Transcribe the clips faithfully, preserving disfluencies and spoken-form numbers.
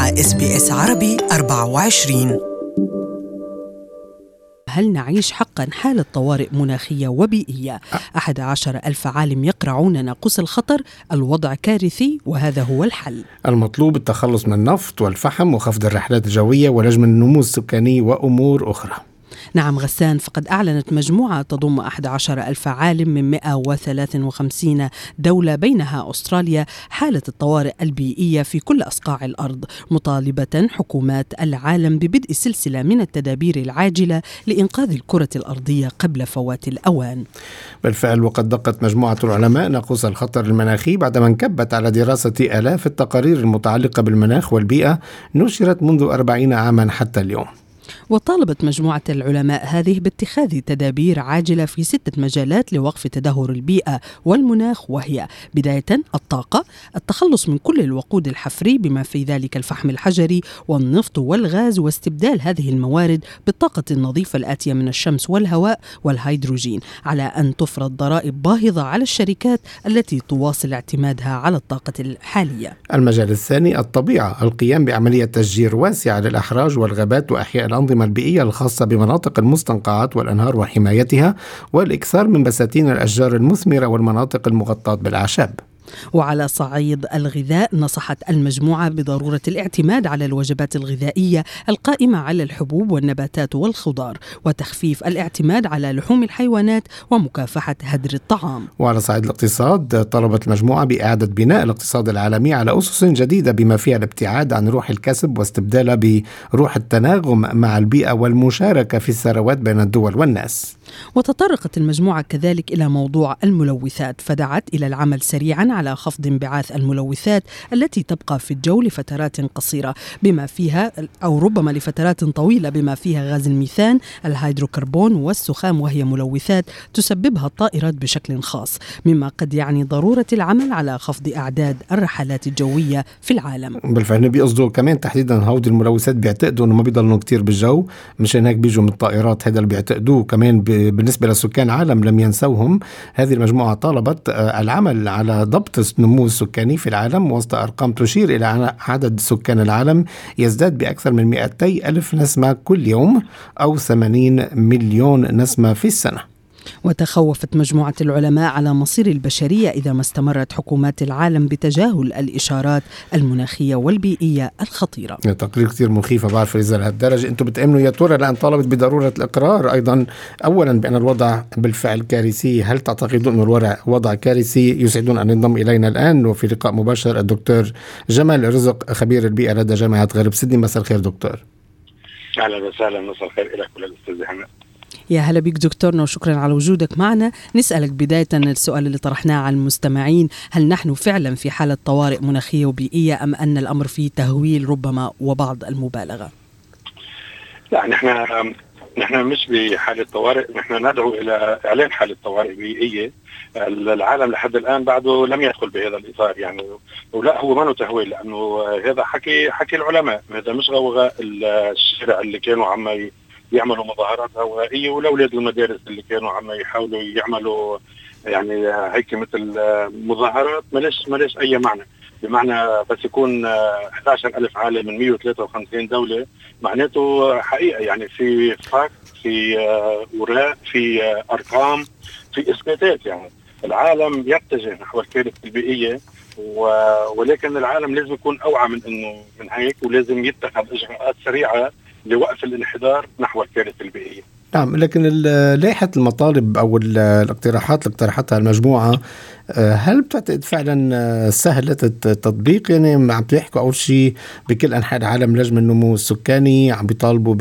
مع إس بي إس عربي أربعة وعشرين. هل نعيش حقا حالة طوارئ مناخية وبيئية؟ أحد عشر ألف عالم يقرعون ناقوس الخطر، الوضع كارثي وهذا هو الحل. المطلوب التخلص من النفط والفحم وخفض الرحلات الجوية ولجم النمو السكاني وأمور أخرى. نعم غسان، فقد أعلنت مجموعة تضم أحد عشر ألف عالم من مئة وثلاثة وخمسين دولة بينها أستراليا حالة الطوارئ البيئية في كل أصقاع الأرض، مطالبة حكومات العالم ببدء سلسلة من التدابير العاجلة لإنقاذ الكرة الأرضية قبل فوات الأوان. بالفعل، وقد دقت مجموعة العلماء ناقوس الخطر المناخي بعدما انكبت على دراسة آلاف التقارير المتعلقة بالمناخ والبيئة نشرت منذ أربعين عاما حتى اليوم. وطالبت مجموعة العلماء هذه باتخاذ تدابير عاجلة في ستة مجالات لوقف تدهور البيئة والمناخ، وهي بداية الطاقة، التخلص من كل الوقود الحفري بما في ذلك الفحم الحجري والنفط والغاز، واستبدال هذه الموارد بالطاقة النظيفة الآتية من الشمس والهواء والهيدروجين، على أن تفرض ضرائب باهظة على الشركات التي تواصل اعتمادها على الطاقة الحالية. المجال الثاني الطبيعة، القيام بعملية تشجير واسعة للأحراج والغابات وأحياء الأنظمة البيئية الخاصة بمناطق المستنقعات والأنهار وحمايتها، والإكثار من بساتين الأشجار المثمرة والمناطق المغطاة بالأعشاب. وعلى صعيد الغذاء، نصحت المجموعة بضرورة الاعتماد على الوجبات الغذائية القائمة على الحبوب والنباتات والخضار، وتخفيف الاعتماد على لحوم الحيوانات ومكافحة هدر الطعام. وعلى صعيد الاقتصاد، طلبت المجموعة بإعادة بناء الاقتصاد العالمي على أسس جديدة بما فيها الابتعاد عن روح الكسب واستبدالها بروح التناغم مع البيئة والمشاركة في الثروات بين الدول والناس. وتطرقت المجموعة كذلك إلى موضوع الملوثات، فدعت إلى العمل سريعا على خفض انبعاث الملوثات التي تبقى في الجو لفترات قصيرة بما فيها أو ربما لفترات طويلة بما فيها غاز الميثان، الهيدروكربون والسخام، وهي ملوثات تسببها الطائرات بشكل خاص، مما قد يعني ضرورة العمل على خفض أعداد الرحلات الجوية في العالم. بالفعل بيقصدوا كمان تحديدا هود الملوثات بيعتقدوا انه ما بيضلوا كتير بالجو، مش هناك بيجوا من الطائرات، هذا اللي بيعتقدوه كمان بالنسبة لسكان عالم لم ينسوهم. هذه المجموعة طالبت العمل على ضبط النمو السكاني في العالم وسط أرقام تشير إلى عدد سكان العالم يزداد بأكثر من مئتي ألف نسمة كل يوم أو ثمانين مليون نسمة في السنة. وتخوفت مجموعة العلماء على مصير البشرية إذا ما استمرت حكومات العالم بتجاهل الإشارات المناخية والبيئية الخطيرة. تقرير كتير مخيفة، بعرف إذا لهالدرجة أنتم بتأمنوا يا ترى، لأن طالبت بضرورة الإقرار أيضا أولا بأن الوضع بالفعل كارثي. هل تعتقدون أن الوضع وضع كارثي؟ يسعدون أن ينضم إلينا الآن وفي لقاء مباشر الدكتور جمال رزق، خبير البيئة لدى جامعة غرب سيدني. مساء الخير دكتور. أهلا وسهلا، مساء الخير لك وللأستاذ حمد. يا هلا بك دكتورنا وشكرا على وجودك معنا. نسألك بداية السؤال اللي طرحناه على المستمعين، هل نحن فعلا في حالة طوارئ مناخية وبيئية أم أن الأمر فيه تهويل ربما وبعض المبالغة؟ لا، نحن نحن مش بحالة طوارئ، نحن ندعو إلى إعلان حالة طوارئ بيئية. العالم لحد الآن بعده لم يدخل بهذا الإطار يعني، ولا هو ما تهويل، لأنه هذا حكي حكي العلماء، هذا مش غوغاء الشارع اللي كانوا عم يعملوا مظاهرات هوائية، ولاولاد المدارس اللي كانوا عم يحاولوا يعملوا يعني هيك مثل مظاهرات ملاش ملاش أي معنى. بمعنى بس يكون أحد عشر ألف عالم من مئة وثلاثة وخمسين دولة، معناته حقيقة يعني في فاكت، في أوراق، في أرقام، في إثباتات. يعني العالم يتجه نحو الكارثة البيئية، ولكن العالم لازم يكون أوعى من إنه من هيك، ولازم يتخذ إجراءات سريعة لوقف الانحدار نحو الكارثة البيئية. نعم، لكن لائحة المطالب أو الاقتراحات اللي اقترحتها المجموعة، هل بتعتقد فعلا سهلة التطبيق؟ يعني عم بيحكوا أول شيء بكل أنحاء العالم لجم النمو السكاني، عم بيطالبوا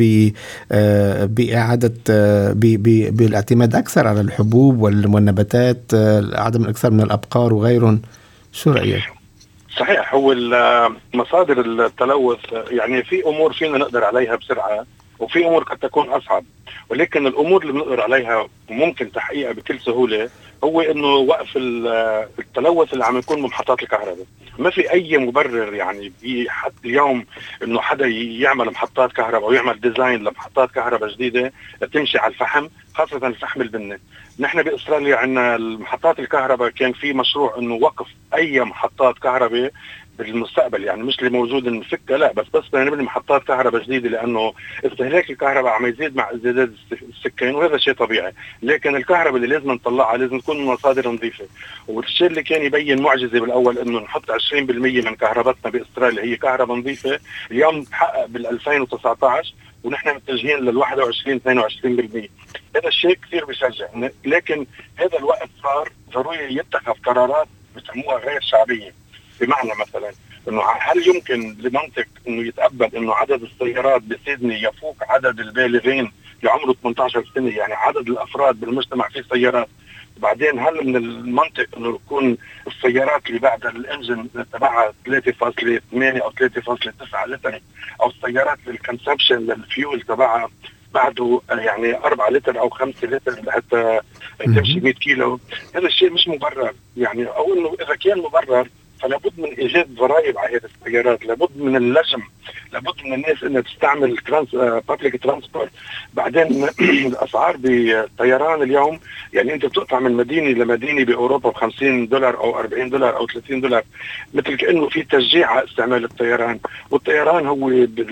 بإعادة بالاعتماد أكثر على الحبوب والنباتات، عدم الأكثر من الأبقار وغيرهم. شو رأيك؟ صحيح، هو مصادر التلوث يعني في أمور فينا نقدر عليها بسرعة، وفي أمور قد تكون أصعب، ولكن الأمور اللي بنقدر عليها ممكن تحقيقها بكل سهولة هو إنه وقف التلوث اللي عم يكون بمحطات الكهرباء. ما في أي مبرر يعني بحد اليوم إنه حدا يعمل محطات كهرباء ويعمل ديزاين لمحطات كهرباء جديدة تمشي على الفحم، خاصة الفحم البني. نحن بإستراليا عندنا المحطات الكهرباء كان في مشروع إنه وقف أي محطات كهرباء بالمستقبل، يعني مش اللي موجود نفكها، لا بس بس بدنا نبني محطات كهرباء جديده، لانه استهلاك الكهرباء عم يزيد مع ازدياد السكان وهذا شيء طبيعي. لكن الكهرباء اللي لازم نطلعها لازم تكون من مصادر نظيفه. والشيء اللي كان يبين معجزه بالاول انه نحط عشرين بالمئة من كهرباتنا باستراليا هي كهرباء نظيفه، اليوم تحقق بال ألفين وتسعة عشر ونحن متجهين لل واحد وعشرين اثنين وعشرين بالمئة. هذا الشيء كثير بيشجع، لكن هذا الوقت صار ضروري يتخذ قرارات بسموها غير شعبيه. بمعنى مثلا انه هل يمكن لمنطق انه يتقبل انه عدد السيارات بسيدني يفوق عدد البالغين لعمره ثمانية عشر سنه، يعني عدد الافراد بالمجتمع في سيارات. بعدين هل من المنطق انه يكون السيارات اللي بعد الانجن تبعها ثلاثة فاصلة ثمانية او ثلاثة فاصلة تسعة لتر، او السيارات الكونسبشن للفيول تبعها بعده يعني أربعة لتر أو خمسة لتر حتى تمشي مئة كيلو؟ هذا الشيء مش مبرر. يعني أو إنه إذا كان مبرر فلابد من إيجاد ضرائب على هذه السيارات، لابد من اللجم، لابد من الناس إنها تستعمل ترانس بابليك ترانسبورت. بعدين الأسعار بالطيران اليوم، يعني أنت بتقطع من مدينة لمدينة بأوروبا بخمسين دولار أو أربعين دولار أو ثلاثين دولار، مثل كأنه في تشجيع على استعمال الطيران. والطيران هو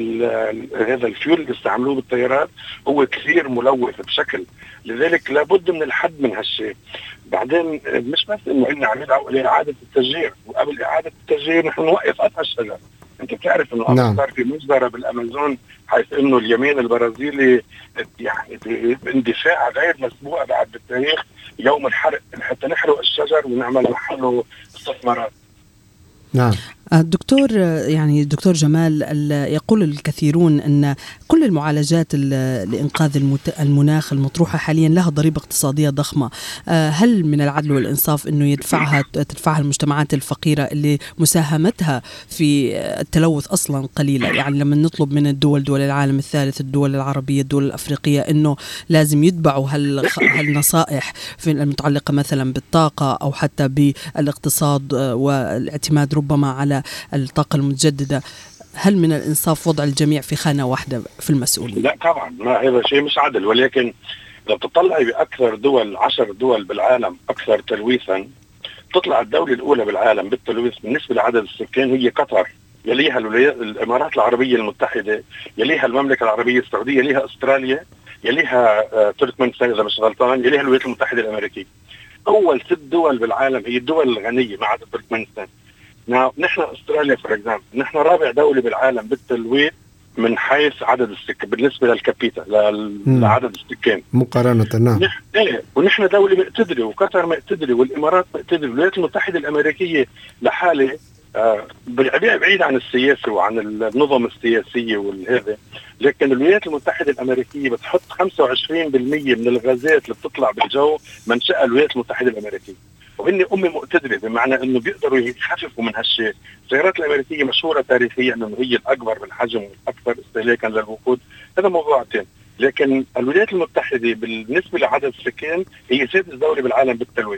هذا الفيول اللي استعملوه بالطيارات هو كثير ملوث بشكل، لذلك لابد من الحد من هالشيء. بعدين مش بس انه قلنا عم يدعوا الى اعاده التشجير، وقبل اعاده التشجير نحن نوقف قطع الشجر. انت بتعرف انه نعم. صار في مجزره بالامازون، حيث انه اليمين البرازيلي يعني باندفاع غير مسبوق بعد بالتاريخ يوم الحرق حتى نحرق الشجر ونعمل محله استثمارات. نعم. الدكتور يعني الدكتور جمال، يقول الكثيرون أن كل المعالجات لإنقاذ المناخ المطروحة حاليا لها ضريبة اقتصادية ضخمة. هل من العدل والإنصاف أنه يدفعها تدفعها المجتمعات الفقيرة اللي مساهمتها في التلوث أصلا قليلة؟ يعني لما نطلب من الدول، دول العالم الثالث، الدول العربية، الدول الأفريقية، أنه لازم يتبعوا هالنصائح في المتعلقة مثلا بالطاقة أو حتى بالاقتصاد والاعتماد ربما على الطاقة المتجددة، هل من الإنصاف وضع الجميع في خانة واحدة في المسؤولية؟ لا طبعا، ما هذا شيء مش عدل. ولكن لو تطلعي بأكثر دول، عشر دول بالعالم أكثر تلويثا، تطلع الدولة الأولى بالعالم بالتلويث بالنسبة لعدد السكان هي قطر، يليها الإمارات العربية المتحدة، يليها المملكة العربية السعودية، يليها أستراليا، يليها تركمانستان إذا مش غلطان، يليها الولايات المتحدة الأمريكية. أول ست دول بالعالم هي الدول الغنية ما عدا تركمانستان. نحن أستراليا فور إكزامبل، نحن رابع دولة بالعالم بالتلويث من حيث عدد السكان بالنسبة للكابيتا، لعدد السكان مقارنة. نعم. إيه، ونحن دولة مقتدرة، وقطر مقتدرة، والإمارات مقتدرة، والولايات المتحدة الأمريكية لحالة آه بعيد عن السياسة وعن النظم السياسية والهذا. لكن الولايات المتحدة الأمريكية بتحط خمسة وعشرين بالمئة من الغازات اللي بتطلع بالجو منشأة الولايات المتحدة الأمريكية، وهن أمة مقتدرة، بمعنى أنه بيقدروا يخففوا من هالشيء. السيارات الأمريكية مشهورة تاريخيا أنه هي الأكبر بالحجم والأكثر استهلاكا للوقود، هذا موضوع ثاني. لكن الولايات المتحدة بالنسبة لعدد السكان هي سادس دولة بالعالم بالتلوث.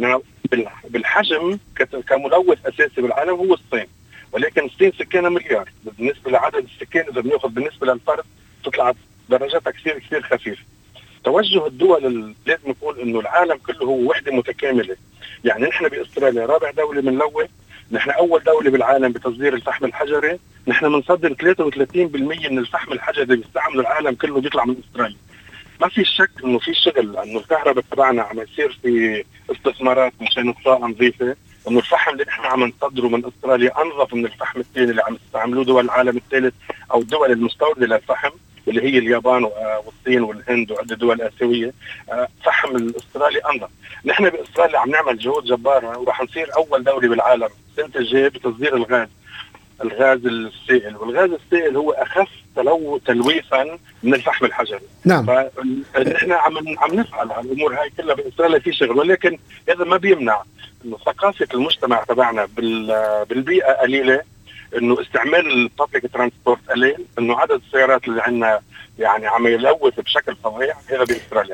بالحجم كملوث أساسي بالعالم هو الصين، ولكن الصين سكانها مليار، بالنسبة لعدد السكان إذا بنأخذ بالنسبة للفرد تطلع درجاتها كثير كثير خفيفة. توجه الدول لازم نقول إنه العالم كله هو وحدة متكاملة. يعني نحن بأستراليا رابع دولة بنلوث، نحن أول دولة بالعالم بتصدير الفحم الحجري، نحن بنصدر ثلاثة وثلاثين بالمئة من الفحم الحجري اللي بيستعمله العالم كله بيطلع من أستراليا. ما في شك إنه في شغل، إنه الكهرباء تبعنا عم يصير في استثمارات مشان الطاقة نظيفة، إنه الفحم اللي نحن عم نصدره من أستراليا أنظف من الفحم الثاني اللي عم يستعملوه دول العالم الثالث أو الدول المستوردة للفحم اللي هي اليابان والصين والهند وعدة دول آسيوية. فحم الأسترالي أنظف. نحن بأستراليا عم نعمل جهود جبارة، وراح نصير أول دولة بالعالم السنة الجاية بتصدير الغاز، الغاز السائل. والغاز السائل هو أخف تلو تلويثا من الفحم الحجري. نعم. فنحن عم عم نفعل على الأمور هاي كلها بأستراليا في شغل، ولكن هذا ما بيمنع إنه ثقافة المجتمع تبعنا بالبيئة قليلة، انه استعمال البابليك ترانسبورت قليل، انه عدد السيارات اللي عندنا يعني عم يلوث بشكل فظيع، هذا باستراليا عم.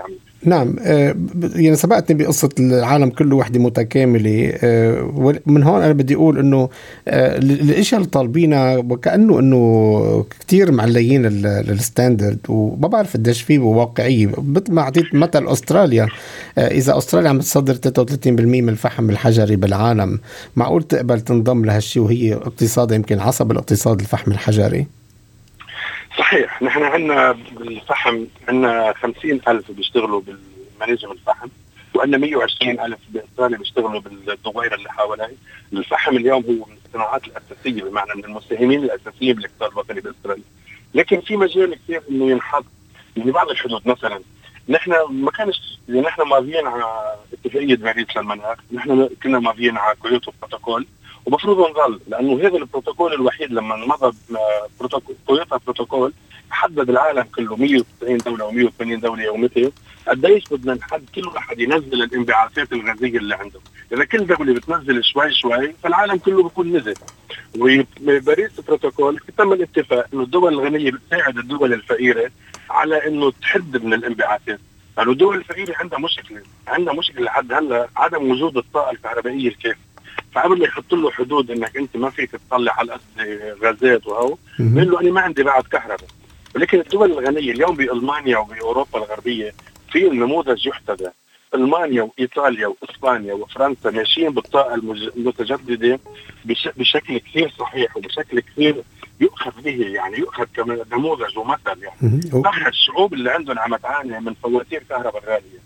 نعم. يعني سبقتني بقصة العالم كله وحدة متكاملة. من هون أنا بدي أقول إنه الأشياء اللي طالبينها وكأنه إنه كتير معليين الستاندرد، وما بعرف قديش فيه واقعية. مثل ما عطيت مثل أستراليا، إذا أستراليا عم تصدر ثلاثة وثلاثين بالمئة من الفحم الحجري بالعالم، معقول تقبل تنضم لهالشي وهي اقتصاد يمكن عصب الاقتصاد الفحم الحجري؟ صحيح. نحن عندنا بالفحم عندنا خمسين ألف بيشتغلوا بالمناجم الفحم، وعندنا مية وعشرين ألف بإستراليا بيشتغلوا بالدويرة اللي حوالي. الفحم اليوم هو من الصناعات الأساسية، بمعنى من المساهمين الأساسيين بالاقتصاد الوطني بإستراليا. لكن في مجال كثير إنه ينحط يعني بعض الحدود. مثلا نحن ما كانش يعني نحن ماضيين على اتفاقية باريس للمناخ، نحن كنا ماضيين على كيوتو بروتوكول، ومفروض نظل، لأنه هذا البروتوكول الوحيد لما مضى كيوتو بروتوكول حدد العالم كله مية وتسعين دولة ومية وثمانين دولة يوميا قديش بدنا نحد كل واحد ينزل الانبعاثات الغازية اللي عنده. إذا كل دولة بتنزل شوي شوي فالعالم كله بيكون نزل. وباريس بروتوكول تم الاتفاق إنه الدول الغنية بتساعد الدول الفقيرة على إنه تحد من الانبعاثات. يعني الدول الفقيرة عندها مشكلة عندها مشكلة لحد هلا عدم وجود الطاقة الكهربائية الكافية. فقبل يحط له حدود انك انت ما فيك تطلع على قد غازات وهو بيقول له انا ما عندي بعد كهرباء. ولكن الدول الغنيه اليوم بالمانيا وباوروبا الغربيه في النموذج يحتذى. المانيا وايطاليا واسبانيا وفرنسا ماشيين بالطاقه المتجدده بشكل كثير صحيح وبشكل كثير يؤخذ به، يعني يؤخذ كمان نموذج ومثل. يعني صح الشعوب اللي عندهم عم تعاني من فواتير كهرباء غاليه.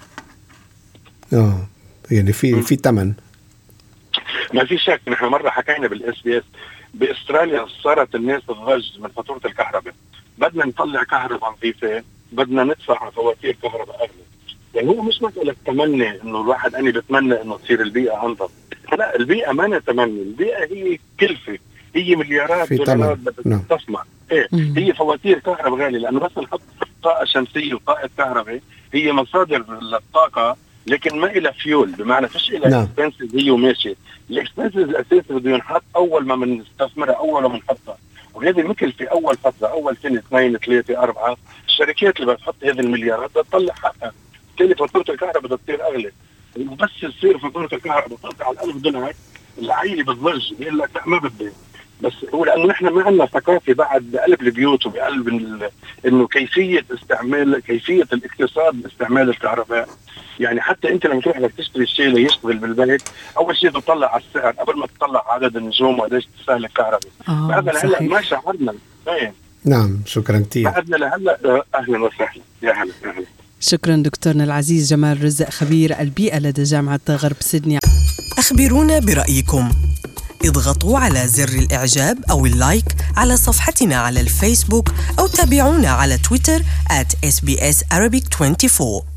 اه يعني في في ثمن. ما في شك. نحن مرة حكينا بالاس بي اس باستراليا صارت الناس تضج من فاتورة الكهرباء. بدنا نطلع كهرباء نظيفة، بدنا ندفع فواتير كهرباء أغلى. يعني هو مش مسألة تمني إنه الواحد أنا بتمنى إنه تصير البيئة أنظف. لا، البيئة ما نتمنى، البيئة هي كلفة، هي مليارات دولارات بتستثمر. إيه هي فواتير كهرباء غالية، لأنه بس نحط طاقة شمسية وطاقة كهرباء هي مصادر للطاقة، لكن ما إلى فيول، بمعنى فيش إلى اكسبنسز هي وماشي. الاكسبنسز الأساسي بده ينحط أول ما بنستثمرها، أول ما بنحطها، وهذه مثل في أول فترة، أول سنة اثنين ثلاثة أربعة الشركات اللي بتحط هذه المليارات بتطلع حقها. بالتالي فاتورة الكهرباء بدها تصير أغلى. وبس تصير فاتورة الكهرباء تطلع على ألف دولار العائلة بتضج بيقول لك لا ما بدي. بس هو لأنه نحن ما عندنا ثقافة بعد بقلب البيوت وبقلب إنه كيفية استعمال كيفية الاقتصاد باستعمال الكهرباء. يعني حتى انت لما تروح لك تشتري الشيء اللي يشتغل بالبيت، اول شيء تطلع على السعر قبل ما تطلع عدد النجوم وقديش تستهلك كهرباء. هذا هلا ما شعرنا. ايه نعم شكرا كثير. بعدنا لهلا. اهلا وسهلا. يا هلا اهلا. شكرا دكتورنا العزيز جمال رزق، خبير البيئة لدى جامعة غرب سيدني. أخبرونا برأيكم، اضغطوا على زر الإعجاب أو اللايك على صفحتنا على الفيسبوك، أو تابعونا على تويتر آت إس بي إس Arabic أربعة وعشرين.